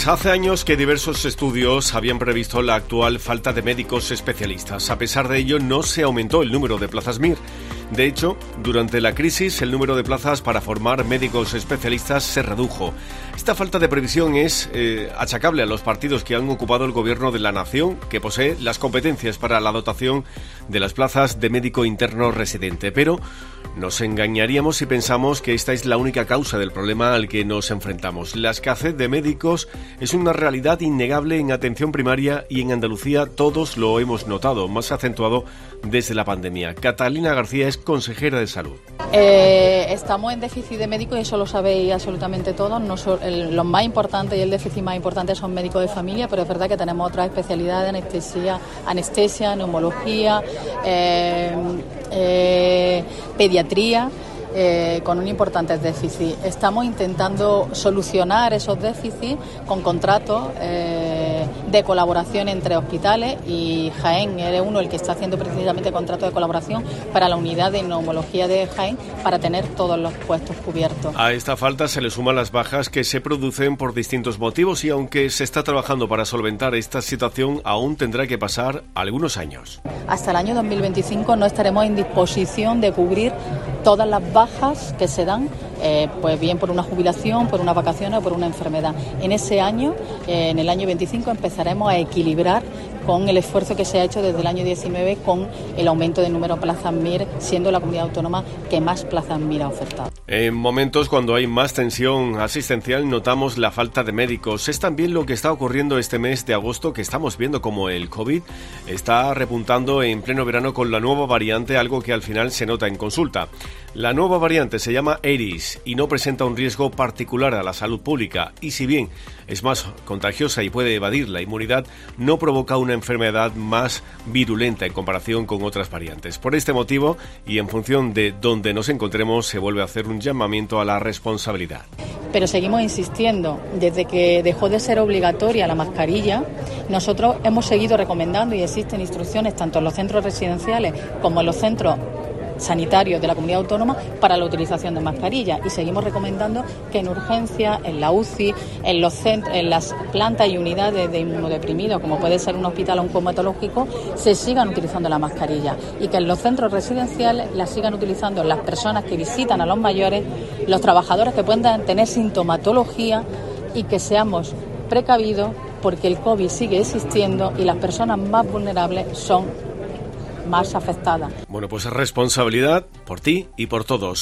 Hace años que diversos estudios habían previsto la actual falta de médicos especialistas. A pesar de ello, no se aumentó el número de plazas MIR. De hecho, durante la crisis, el número de plazas para formar médicos especialistas se redujo. Esta falta de previsión es achacable a los partidos que han ocupado el gobierno de la nación, que posee las competencias para la dotación de las plazas de médico interno residente. Pero nos engañaríamos si pensamos que esta es la única causa del problema al que nos enfrentamos. La escasez de médicos es una realidad innegable en atención primaria y en Andalucía todos lo hemos notado, más acentuado desde la pandemia. Catalina García es consejera de Salud. Estamos en déficit de médicos y eso lo sabéis absolutamente todos. Los más importantes y el déficit más importante son médicos de familia, pero es verdad que tenemos otras especialidades, anestesia, neumología, pediatría, con un importante déficit. Estamos intentando solucionar esos déficits con contratos de colaboración entre hospitales, y Jaén es uno el que está haciendo precisamente contratos de colaboración para la unidad de neumología de Jaén para tener todos los puestos cubiertos. A esta falta se le suman las bajas que se producen por distintos motivos y aunque se está trabajando para solventar esta situación, aún tendrá que pasar algunos años. Hasta el año 2025 no estaremos en disposición de cubrir todas las bajas que se dan, pues bien por una jubilación, por una vacación o por una enfermedad. En ese año, en el año 25, empezaremos a equilibrar con el esfuerzo que se ha hecho desde el año 19 con el aumento del número de plazas MIR, siendo la comunidad autónoma que más plazas MIR ha ofertado. En momentos cuando hay más tensión asistencial notamos la falta de médicos. Es también lo que está ocurriendo este mes de agosto, que estamos viendo como el COVID está repuntando en pleno verano con la nueva variante, algo que al final se nota en consulta. La nueva variante se llama Eris y no presenta un riesgo particular a la salud pública, y si bien es más contagiosa y puede evadir la inmunidad, no provoca una enfermedad más virulenta en comparación con otras variantes. Por este motivo, y en función de dónde nos encontremos, se vuelve a hacer un llamamiento a la responsabilidad. Pero seguimos insistiendo. Desde que dejó de ser obligatoria la mascarilla, nosotros hemos seguido recomendando, y existen instrucciones tanto en los centros residenciales como en los centros sanitarios de la comunidad autónoma para la utilización de mascarillas, y seguimos recomendando que en urgencia, en la UCI, en las plantas y unidades de inmunodeprimidos, como puede ser un hospital oncomatológico, se sigan utilizando la mascarilla, y que en los centros residenciales la sigan utilizando las personas que visitan a los mayores, los trabajadores que puedan tener sintomatología, y que seamos precavidos porque el COVID sigue existiendo y las personas más vulnerables son más afectadas. Bueno, pues responsabilidad por ti y por todos.